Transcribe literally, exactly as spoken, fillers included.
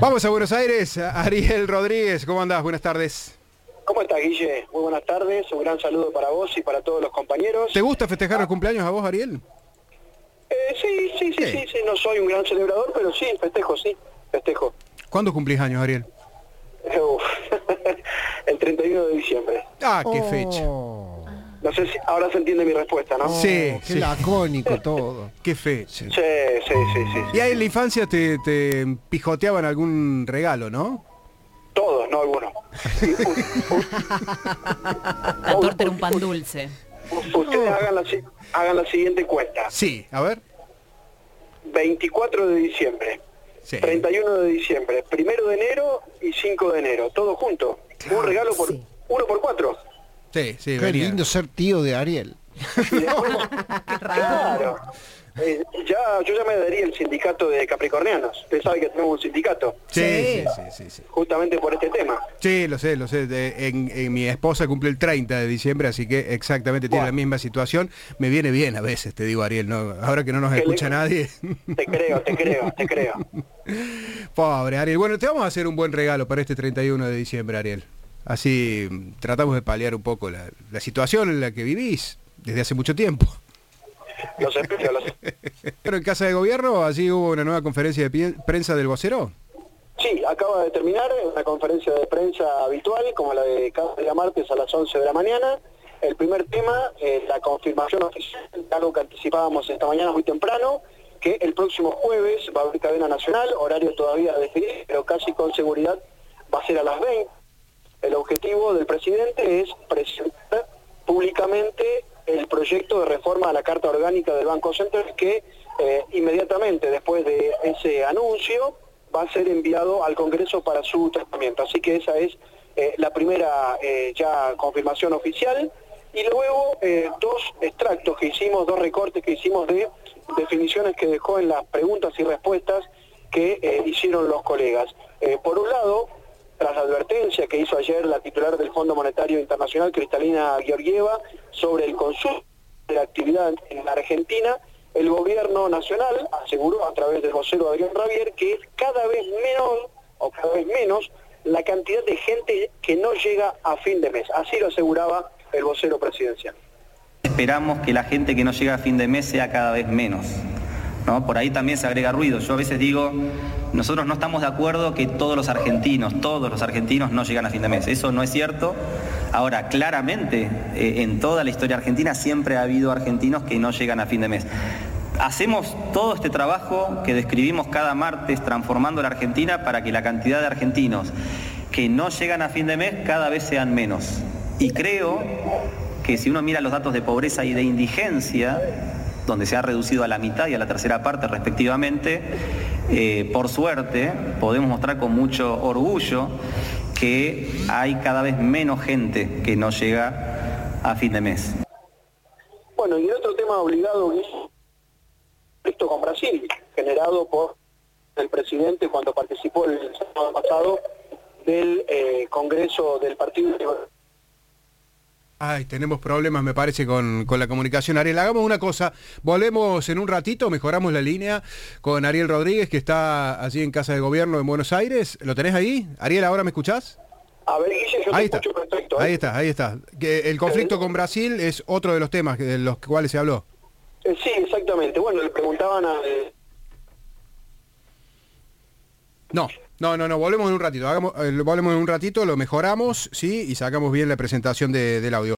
Vamos a Buenos Aires, Ariel Rodríguez, ¿cómo andás? Buenas tardes. ¿Cómo estás, Guille? Muy buenas tardes, un gran saludo para vos y para todos los compañeros. ¿Te gusta festejar ah. los cumpleaños a vos, Ariel? Eh, sí, sí, sí, sí, sí, no soy un gran celebrador, pero sí, festejo, sí, festejo. ¿Cuándo cumplís años, Ariel? Uf, el treinta y uno de diciembre. Ah, qué oh. fecha. No sé si ahora se entiende mi respuesta, ¿no? Oh, sí, qué sí. lacónico todo. Qué fecha. Sí, sí, sí, sí. Y ahí en la infancia te, te pijoteaban algún regalo, ¿no? Todos, no algunos. La torta era un pan dulce. Ustedes hagan la, hagan la siguiente cuenta. Sí, a ver. veinticuatro de diciembre, Sí. treinta y uno de diciembre, primero de enero y cinco de enero, todo junto. Un regalo por sí. uno por cuatro. Sí, sí, Qué venía. lindo ser tío de Ariel. Y después, claro. Eh, ya, yo ya me adherí al sindicato de capricornianos. Usted sabe que tenemos un sindicato. Sí, sí, sí, sí, sí. Justamente por este tema. Sí, lo sé, lo sé. De- en, en mi esposa cumple el treinta de diciembre, así que exactamente tiene Bueno. la misma situación. Me viene bien a veces, te digo, Ariel, ¿no? Ahora que no nos Que escucha le- nadie. Te creo, te creo, te creo. Pobre Ariel. Bueno, te vamos a hacer un buen regalo para este treinta y uno de diciembre, Ariel. Así mm, tratamos de paliar un poco la, la situación en la que vivís desde hace mucho tiempo. Los espero, los... Pero en Casa de Gobierno, allí hubo una nueva conferencia de pie- prensa del vocero. Sí, acaba de terminar una conferencia de prensa habitual, como la de cada día martes a las once de la mañana. El primer tema, eh, la confirmación oficial, algo que anticipábamos esta mañana muy temprano, que el próximo jueves va a haber cadena nacional, horario todavía a definir, pero casi con seguridad va a ser a las veinte. El objetivo del presidente es presentar públicamente el proyecto de reforma a la Carta Orgánica del Banco Central que eh, inmediatamente después de ese anuncio va a ser enviado al Congreso para su tratamiento. Así que esa es eh, la primera eh, ya confirmación oficial. Y luego eh, dos extractos que hicimos, dos recortes que hicimos de definiciones que dejó en las preguntas y respuestas que eh, hicieron los colegas. Eh, por un lado, tras la advertencia que hizo ayer la titular del Fondo Monetario Internacional, Cristalina Georgieva, sobre el consumo de la actividad en la Argentina, el gobierno nacional aseguró a través del vocero Adrián Rabier que cada vez menos, o cada vez menos, la cantidad de gente que no llega a fin de mes. Así lo aseguraba el vocero presidencial. Esperamos que la gente que no llega a fin de mes sea cada vez menos, ¿no? Por ahí también se agrega ruido. Yo a veces digo, nosotros no estamos de acuerdo que todos los argentinos, todos los argentinos no llegan a fin de mes. Eso no es cierto. Ahora, claramente, eh, en toda la historia argentina siempre ha habido argentinos que no llegan a fin de mes. Hacemos todo este trabajo que describimos cada martes transformando la Argentina para que la cantidad de argentinos que no llegan a fin de mes cada vez sean menos. Y creo que si uno mira los datos de pobreza y de indigencia, donde se ha reducido a la mitad y a la tercera parte respectivamente, eh, por suerte podemos mostrar con mucho orgullo que hay cada vez menos gente que no llega a fin de mes. Bueno, y otro tema obligado, esto con Brasil, generado por el presidente cuando participó el sábado pasado del eh, Congreso del Partido Liberal. Ay, tenemos problemas, me parece, con, con la comunicación. Ariel, hagamos una cosa. Volvemos en un ratito, mejoramos la línea con Ariel Rodríguez, que está allí en Casa de Gobierno en Buenos Aires. ¿Lo tenés ahí? Ariel, ¿ahora me escuchás? A ver, Guille, yo Ahí te está, escucho perfecto. ¿eh? ahí está, ahí está. Que el conflicto con Brasil es otro de los temas de los cuales se habló. Eh, sí, exactamente. Bueno, le preguntaban a... Eh, No, no, no, no, volvemos en un ratito. Hagamos, eh, volvemos en un ratito, lo mejoramos, sí, y sacamos bien la presentación de, del audio.